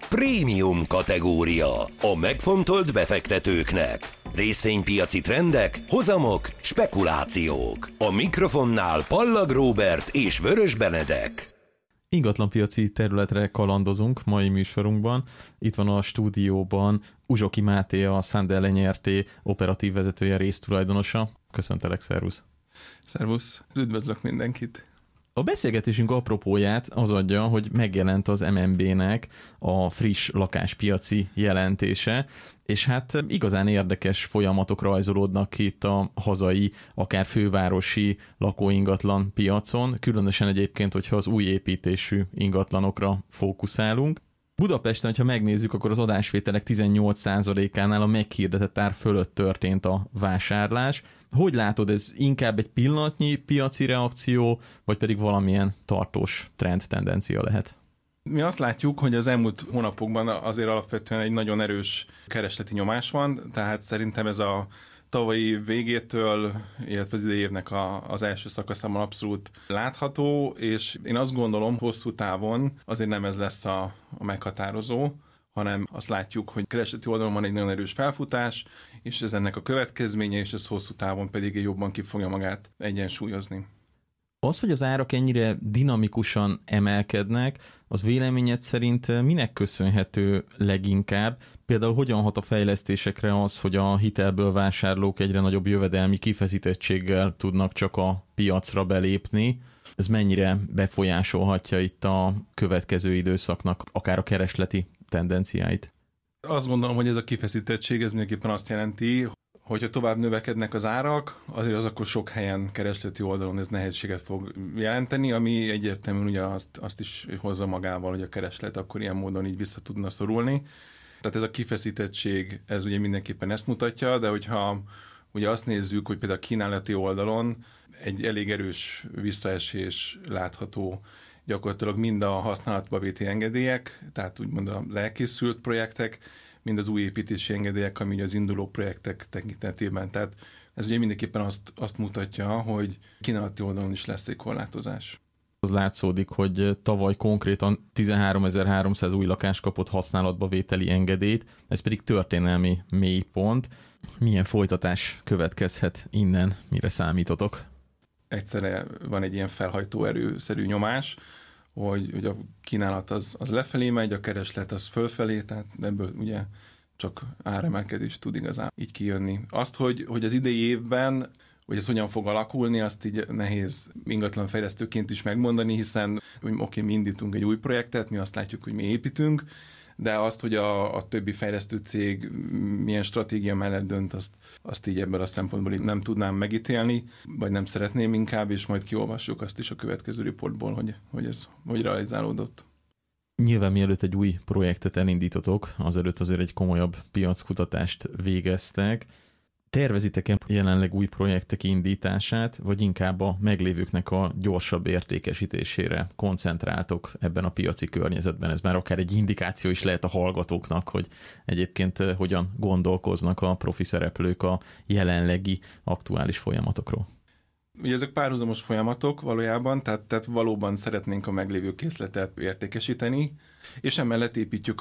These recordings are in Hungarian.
Prémium kategória. A megfontolt befektetőknek. Részvénypiaci trendek, hozamok, spekulációk. A mikrofonnál Pallag Róbert és Vörös Benedek. Ingatlanpiaci területre kalandozunk mai műsorunkban. Itt van a stúdióban Uzsoki Máté, a Sandel Nyrt. Operatív vezetője, résztulajdonosa. Köszöntelek, szervusz! Szervusz! Üdvözlök mindenkit! A beszélgetésünk apropóját az adja, hogy megjelent az MNB-nek a friss lakáspiaci jelentése, és hát igazán érdekes folyamatok rajzolódnak itt a hazai, akár fővárosi lakóingatlan piacon, különösen egyébként, hogyha az új építésű ingatlanokra fókuszálunk. Budapesten, ha megnézzük, akkor az adásvételek 18%-ánál a meghirdetett ár fölött történt a vásárlás. Hogy látod, ez inkább egy pillanatnyi piaci reakció, vagy pedig valamilyen tartós trend tendencia lehet? Mi azt látjuk, hogy az elmúlt hónapokban azért alapvetően egy nagyon erős keresleti nyomás van, tehát szerintem ez a tavalyi végétől, illetve az idei évnek az első szakaszában abszolút látható, és én azt gondolom, hosszú távon azért nem ez lesz a meghatározó, hanem azt látjuk, hogy keresleti oldalon van egy nagyon erős felfutás, és ez ennek a következménye, és ez hosszú távon pedig jobban ki fogja magát egyensúlyozni. Az, hogy az árak ennyire dinamikusan emelkednek, az véleményed szerint minek köszönhető leginkább? Például hogyan hat a fejlesztésekre az, hogy a hitelből vásárlók egyre nagyobb jövedelmi kifeszítettséggel tudnak csak a piacra belépni? Ez mennyire befolyásolhatja itt a következő időszaknak akár a keresleti tendenciáit? Azt gondolom, hogy ez a kifeszítettség, ez mindenképpen azt jelenti, hogyha tovább növekednek az árak, azért az akkor sok helyen keresleti oldalon ez nehézséget fog jelenteni, ami egyértelműen ugye azt is hozza magával, hogy a kereslet akkor ilyen módon így vissza tudna szorulni. Tehát ez a kifeszítettség, ez ugye mindenképpen ezt mutatja, de hogyha ugye azt nézzük, hogy például a kínálati oldalon egy elég erős visszaesés látható gyakorlatilag mind a használatba vételi engedélyek, tehát úgymond az elkészült projektek, mind az új építési engedélyek, ami az induló projektek tekintetében. Tehát ez ugye mindenképpen azt mutatja, hogy kínálati oldalon is lesz egy korlátozás. Az látszódik, hogy tavaly konkrétan 13.300 új lakás kapott használatba vételi engedélyt, ez pedig történelmi mélypont. Milyen folytatás következhet innen, mire számítotok? Egyszerre van egy ilyen felhajtó erőszerű nyomás, hogy a kínálat az lefelé megy, a kereslet az fölfelé, tehát ebből ugye csak áremelkedés tud igazán így kijönni. Azt, hogy az idei évben, hogy ez hogyan fog alakulni, azt így nehéz ingatlanfejlesztőként is megmondani, hiszen mi indítunk egy új projektet, mi azt látjuk, hogy mi építünk, de azt, hogy a többi fejlesztő cég milyen stratégia mellett dönt, azt így ebből a szempontból nem tudnám megítélni, vagy nem szeretném inkább, és majd kiolvassuk azt is a következő riportból, hogy ez hogy realizálódott. Nyilván mielőtt egy új projektet elindítotok, azelőtt azért egy komolyabb piackutatást végeztek. Tervezitek-e jelenleg új projektek indítását, vagy inkább a meglévőknek a gyorsabb értékesítésére koncentráltok ebben a piaci környezetben? Ez már akár egy indikáció is lehet a hallgatóknak, hogy egyébként hogyan gondolkoznak a profi szereplők a jelenlegi aktuális folyamatokról. Ugye ezek párhuzamos folyamatok valójában, tehát valóban szeretnénk a meglévő készletet értékesíteni, és emellett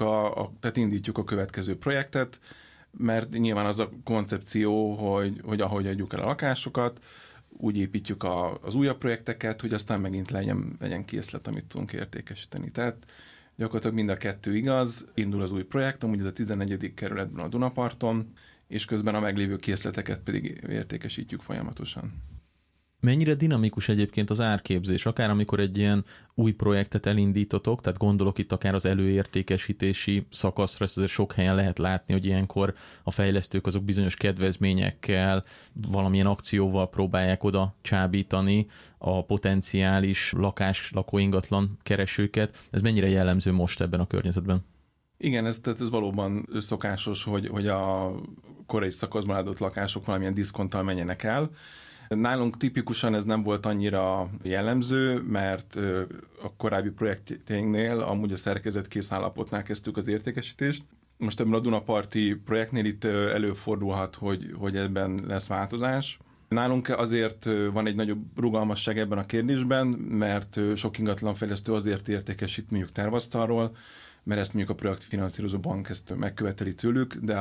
tehát indítjuk a következő projektet, mert nyilván az a koncepció, hogy ahogy adjuk el a lakásokat, úgy építjük az újabb projekteket, hogy aztán megint legyen készlet, amit tudunk értékesíteni. Tehát gyakorlatilag mind a kettő igaz, indul az új projekt, amúgy ez a 14. kerületben a Dunaparton, és közben a meglévő készleteket pedig értékesítjük folyamatosan. Mennyire dinamikus egyébként az árképzés, akár amikor egy ilyen új projektet elindítotok, tehát gondolok itt akár az előértékesítési szakaszra, ezt azért sok helyen lehet látni, hogy ilyenkor a fejlesztők azok bizonyos kedvezményekkel, valamilyen akcióval próbálják oda csábítani a potenciális lakóingatlan keresőket. Ez mennyire jellemző most ebben a környezetben? Igen, ez valóban szokásos, hogy a korai szakaszban adott lakások valamilyen diszkonttal menjenek el. Nálunk tipikusan ez nem volt annyira jellemző, mert a korábbi projektjeinknél amúgy a szerkezetkész állapotnál kezdtük az értékesítést. Most ebben a Dunaparti projektnél itt előfordulhat, hogy ebben lesz változás. Nálunk azért van egy nagyobb rugalmasság ebben a kérdésben, mert sok ingatlanfejlesztő azért értékesít mondjuk tervasztalról, mert ezt mondjuk a projektfinanszírozó bank ezt megköveteli tőlük, de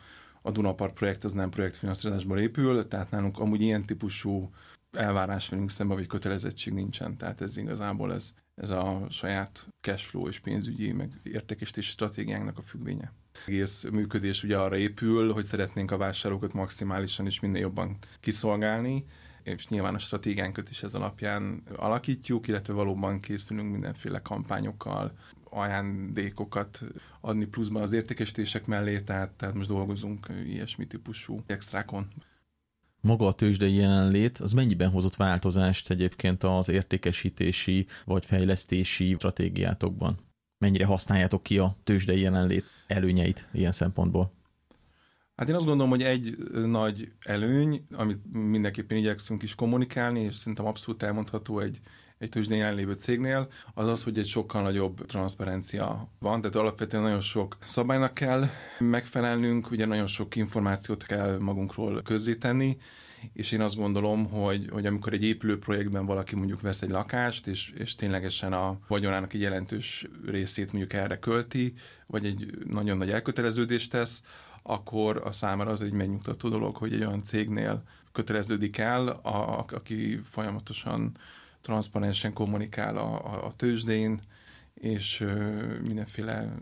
a Dunapart projekt az nem projektfinanszírozásból épül, tehát nálunk amúgy ilyen típusú elvárás velünk szemben, vagy kötelezettség nincsen. Tehát ez igazából ez a saját cashflow és pénzügyi, meg értékesítési stratégiánknak a függvénye. Egész működés ugye arra épül, hogy szeretnénk a vásárlókat maximálisan és minél jobban kiszolgálni, és nyilván a stratégiánkat is ez alapján alakítjuk, illetve valóban készülünk mindenféle kampányokkal, ajándékokat adni pluszban az értékesítések mellé, tehát most dolgozunk ilyesmi típusú extrákon. Maga a tőzsdei jelenlét, az mennyiben hozott változást egyébként az értékesítési vagy fejlesztési stratégiátokban? Mennyire használjátok ki a tőzsdei jelenlét előnyeit ilyen szempontból? Hát én azt gondolom, hogy egy nagy előny, amit mindenképpen igyekszünk is kommunikálni, és szerintem abszolút elmondható egy tőzsdén jelenlévő cégnél, az az, hogy egy sokkal nagyobb transzparencia van, tehát alapvetően nagyon sok szabálynak kell megfelelnünk, ugye nagyon sok információt kell magunkról közzétenni, és én azt gondolom, hogy amikor egy épülő projektben valaki mondjuk vesz egy lakást, és ténylegesen a vagyonának egy jelentős részét mondjuk erre költi, vagy egy nagyon nagy elköteleződést tesz, akkor a számára az egy megnyugtató dolog, hogy egy olyan cégnél köteleződik el, aki folyamatosan transzparensen kommunikál a tőzsdén, és mindenféle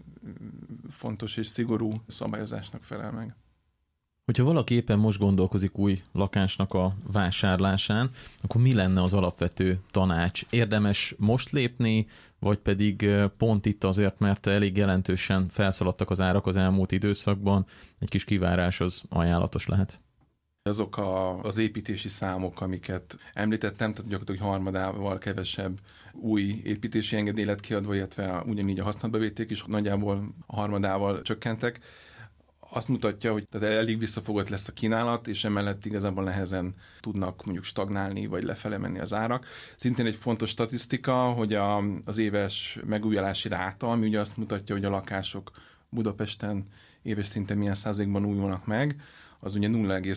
fontos és szigorú szabályozásnak felel meg. Hogyha valaki éppen most gondolkozik új lakásnak a vásárlásán, akkor mi lenne az alapvető tanács? Érdemes most lépni, vagy pedig pont itt azért, mert elég jelentősen felszaladtak az árak az elmúlt időszakban, egy kis kivárás az ajánlatos lehet? Azok az építési számok, amiket említettem, tehát gyakorlatilag harmadával kevesebb új építési engedély lett kiadva, illetve ugyanígy a használatba is nagyjából a harmadával csökkentek. Azt mutatja, hogy tehát elég visszafogott lesz a kínálat, és emellett igazából nehezen tudnak mondjuk stagnálni, vagy lefele menni az árak. Szintén egy fontos statisztika, hogy az éves megújulási ráta, ami ugye azt mutatja, hogy a lakások Budapesten éves szinten milyen százalékban újulnak meg, az ugye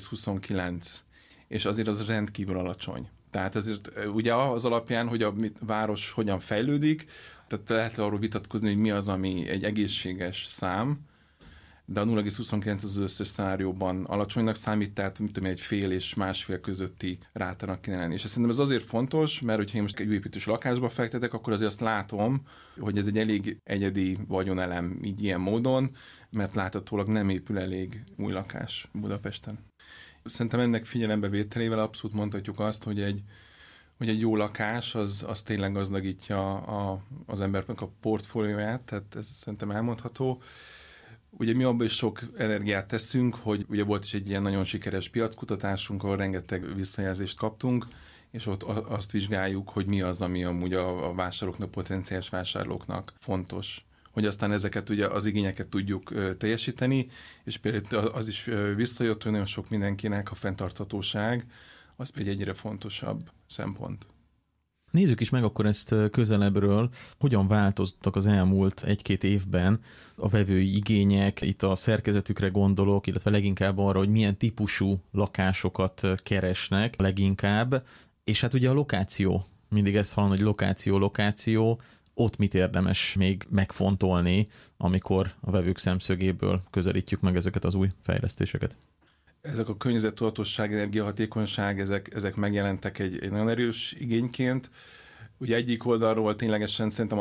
0,29, és azért az rendkívül alacsony. Tehát azért ugye az alapján, hogy a város hogyan fejlődik, tehát lehet arról vitatkozni, hogy mi az, ami egy egészséges szám, de a 0,29 az összes szenárióban alacsonynak számít, tehát mit tudom, egy fél és másfél közötti rátának kéne lenni. És szerintem ez azért fontos, mert hogyha én most egy építős lakásba fektetek, akkor azért azt látom, hogy ez egy elég egyedi vagyonelem így ilyen módon, mert láthatólag nem épül elég új lakás Budapesten. Szerintem ennek figyelembevételével abszolút mondhatjuk azt, hogy egy jó lakás az tényleg gazdagítja az embernek a portfólióját, tehát ez szerintem elmondható. Ugye mi abban is sok energiát teszünk, hogy ugye volt is egy ilyen nagyon sikeres piackutatásunk, ahol rengeteg visszajelzést kaptunk, és ott azt vizsgáljuk, hogy mi az, ami amúgy a vásárlóknak, potenciális vásárlóknak fontos. Hogy aztán ezeket ugye az igényeket tudjuk teljesíteni, és például az is visszajött, hogy nagyon sok mindenkinek a fenntarthatóság, az pedig egyre fontosabb szempont. Nézzük is meg akkor ezt közelebbről, hogyan változtak az elmúlt 1-2 évben a vevői igények, itt a szerkezetükre gondolok, illetve leginkább arra, hogy milyen típusú lakásokat keresnek leginkább, és hát ugye a lokáció, mindig ezt hallom, hogy lokáció, ott mit érdemes még megfontolni, amikor a vevők szemszögéből közelítjük meg ezeket az új fejlesztéseket. Ezek a környezettudatosság, energiahatékonyság, ezek megjelentek egy nagyon erős igényként. Ugye egyik oldalról ténylegesen szerintem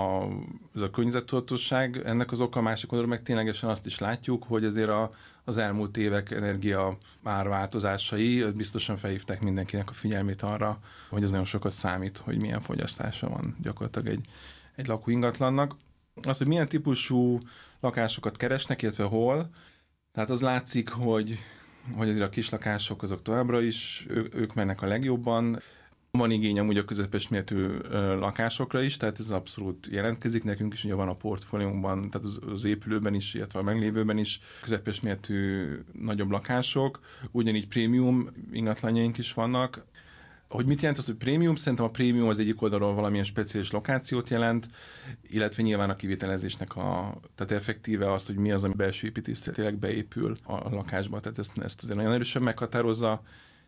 ez a környezettudatosság ennek az oka, a másik oldalról meg ténylegesen azt is látjuk, hogy azért az elmúlt évek energia árváltozásai biztosan felhívták mindenkinek a figyelmét arra, hogy ez nagyon sokat számít, hogy milyen fogyasztása van gyakorlatilag egy lakóingatlannak. Az, hogy milyen típusú lakásokat keresnek, illetve hol, tehát az látszik, hogy azért a kislakások azok továbbra is, ők mennek a legjobban. Van igény amúgy a közepes méretű lakásokra is, tehát ez abszolút jelentkezik. Nekünk is ugye van a portfóliónkban, tehát az épülőben is, illetve a meglévőben is közepes méretű nagyobb lakások. Ugyanígy prémium ingatlanjaink is vannak. Hogy mit jelent az, hogy prémium? Szerintem a prémium az egyik oldalról valamilyen speciális lokációt jelent, illetve nyilván a kivitelezésnek tehát effektíve az, hogy mi az, ami belső építészetileg beépül a lakásba, tehát ezt azért nagyon erősen meghatározza.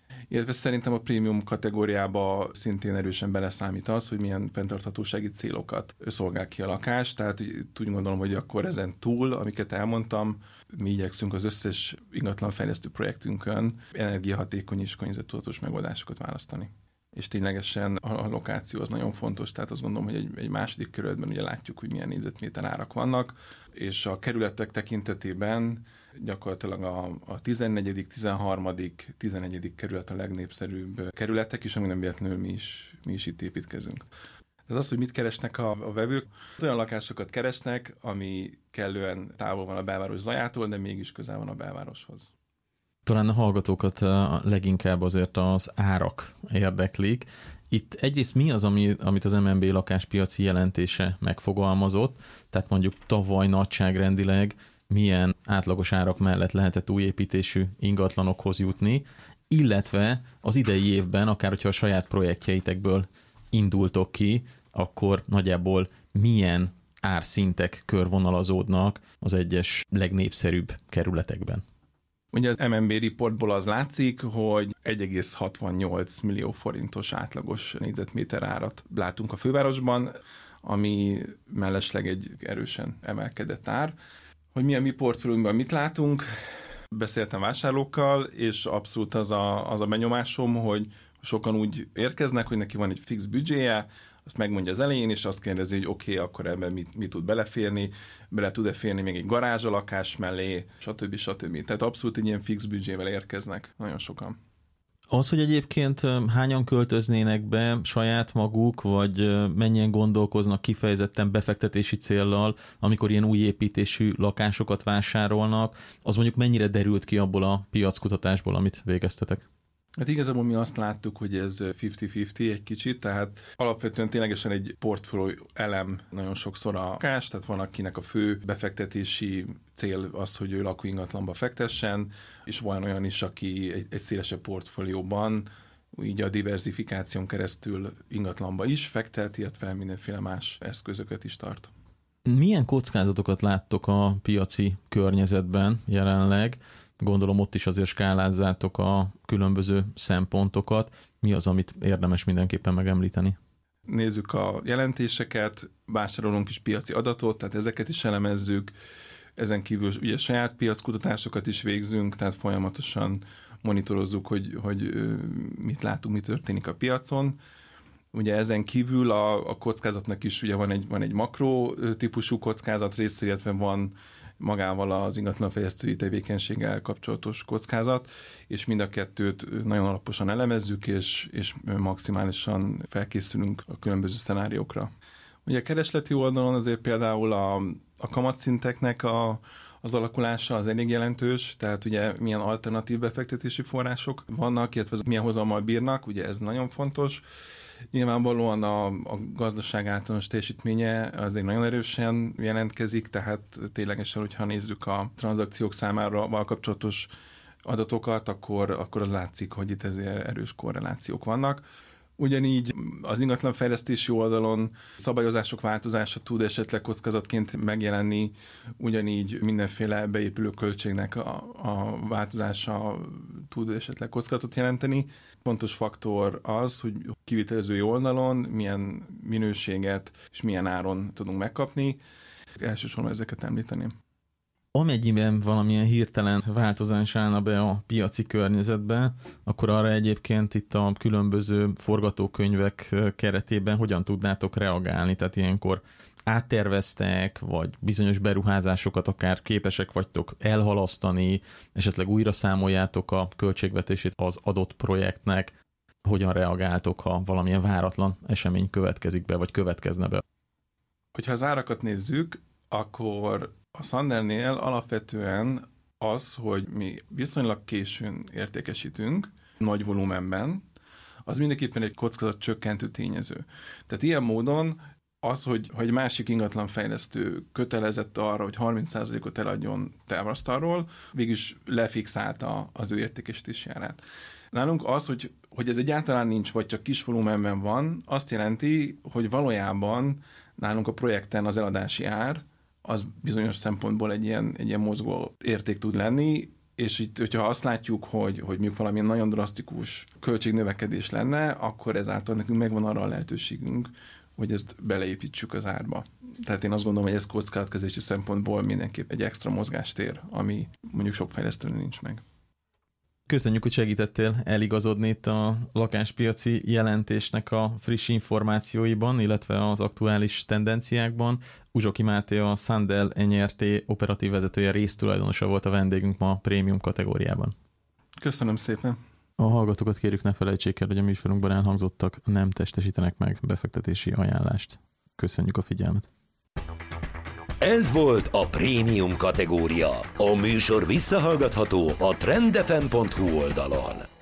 Illetve szerintem a prémium kategóriába szintén erősen beleszámít az, hogy milyen fenntarthatósági célokat szolgál ki a lakás, tehát úgy gondolom, hogy akkor ezen túl, amiket elmondtam, mi igyekszünk az összes ingatlanfejlesztő projektünkön energiahatékony és környezettudatos megoldásokat választani. És ténylegesen a lokáció az nagyon fontos, tehát azt gondolom, hogy egy második kerületben ugye látjuk, hogy milyen négyzetméter árak vannak, és a kerületek tekintetében gyakorlatilag a 14., 13., 11. kerület a legnépszerűbb kerületek, és ami nem véletlenül mi is itt építkezünk. Ez az, hogy mit keresnek a vevők. Olyan lakásokat keresnek, ami kellően távol van a belváros zajától, de mégis közel van a belvároshoz. Talán a hallgatókat leginkább azért az árak érdeklik. Itt egyrészt mi az, amit az MNB lakáspiaci jelentése megfogalmazott, tehát mondjuk tavaly nagyságrendileg milyen átlagos árak mellett lehetett új építésű ingatlanokhoz jutni, illetve az idei évben, akár hogyha a saját projektjeitekből indultok ki, akkor nagyjából milyen árszintek körvonalazódnak az egyes legnépszerűbb kerületekben. Ugye az MNB reportból az látszik, hogy 1,68 millió forintos átlagos négyzetméter árat látunk a fővárosban, ami mellesleg egy erősen emelkedett ár. Hogy mi a mi portfóliónkban mit látunk, beszéltem vásárlókkal, és abszolút az a benyomásom, hogy sokan úgy érkeznek, hogy neki van egy fix büdzséje, azt megmondja az elején, és azt kérdezi, hogy oké, akkor ebben mit tud beleférni, bele tud-e férni még egy garázs a lakás mellé, stb. Tehát abszolút egy ilyen fix büdzsével érkeznek nagyon sokan. Az, hogy egyébként hányan költöznének be saját maguk, vagy mennyien gondolkoznak kifejezetten befektetési céllal, amikor ilyen új építésű lakásokat vásárolnak, az mondjuk mennyire derült ki abból a piackutatásból, amit végeztetek? Hát igazából mi azt láttuk, hogy ez 50-50 egy kicsit, tehát alapvetően ténylegesen egy portfólió elem nagyon sokszor a lakás, tehát van akinek a fő befektetési cél az, hogy ő lakóingatlanba fektessen, és van olyan is, aki egy szélesebb portfólióban így a diversifikáción keresztül ingatlanba is fektet, illetve mindenféle más eszközöket is tart. Milyen kockázatokat láttok a piaci környezetben jelenleg? Gondolom ott is azért skálázzátok a különböző szempontokat. Mi az, amit érdemes mindenképpen megemlíteni? Nézzük a jelentéseket, vásárolunk is piaci adatot, tehát ezeket is elemezzük. Ezen kívül ugye saját piackutatásokat is végzünk, tehát folyamatosan monitorozzuk, hogy mit látunk, mi történik a piacon. Ugye ezen kívül a kockázatnak is ugye van egy makro típusú kockázat rész, illetve van magával az ingatlanfejlesztői tevékenységgel kapcsolatos kockázat, és mind a kettőt nagyon alaposan elemezzük, és maximálisan felkészülünk a különböző szenáriókra. Ugye a keresleti oldalon azért például a kamatszinteknek az alakulása az elég jelentős, tehát ugye milyen alternatív befektetési források vannak, illetve milyen hozammal bírnak, ugye ez nagyon fontos. Nyilvánvalóan a gazdaság általános teljesítménye azért nagyon erősen jelentkezik, tehát ténylegesen, hogyha nézzük a tranzakciók számára kapcsolatos adatokat, akkor látszik, hogy itt ezért erős korrelációk vannak. Ugyanígy az ingatlanfejlesztési oldalon szabályozások változása tud esetleg kockázatként megjelenni, ugyanígy mindenféle beépülő költségnek a változása tud esetleg kockázatot jelenteni. Fontos faktor az, hogy kivitelezői oldalon milyen minőséget és milyen áron tudunk megkapni. Elsősorban ezeket említeném. Amennyiben valamilyen hirtelen változás állna be a piaci környezetbe, akkor arra egyébként itt a különböző forgatókönyvek keretében hogyan tudnátok reagálni? Tehát ilyenkor átterveztek, vagy bizonyos beruházásokat akár képesek vagytok elhalasztani, esetleg újra számoljátok a költségvetését az adott projektnek, hogyan reagáltok, ha valamilyen váratlan esemény következik be, vagy következne be? Hogyha az árakat nézzük, akkor a Sandernél alapvetően az, hogy mi viszonylag későn értékesítünk, nagy volumenben, az mindenképpen egy kockázat csökkentő tényező. Tehát ilyen módon az, hogy másik ingatlanfejlesztő kötelezett arra, hogy 30%-ot eladjon távasztalról, végülis lefixálta az ő értékesítési árát. Nálunk az, hogy ez egyáltalán nincs, vagy csak kis volumenben van, azt jelenti, hogy valójában nálunk a projekten az eladási ár, az bizonyos szempontból egy ilyen mozgó érték tud lenni, és itt, hogyha azt látjuk, hogy mondjuk valamilyen nagyon drasztikus költségnövekedés lenne, akkor ezáltal nekünk megvan arra a lehetőségünk, hogy ezt beleépítsük az árba. Tehát én azt gondolom, hogy ez kockázatkezelési szempontból mindenképp egy extra mozgástér, ami mondjuk sok fejlesztőnél nincs meg. Köszönjük, hogy segítettél eligazodni itt a lakáspiaci jelentésnek a friss információiban, illetve az aktuális tendenciákban. Uzsoki Máté, a Sandel NRT operatív vezetője, résztulajdonosa volt a vendégünk ma a prémium kategóriában. Köszönöm szépen! A hallgatókat kérjük, ne felejtsék el, hogy a műsorunkban elhangzottak nem testesítenek meg befektetési ajánlást. Köszönjük a figyelmet! Ez volt a prémium kategória. A műsor visszahallgatható a trendfm.hu oldalon.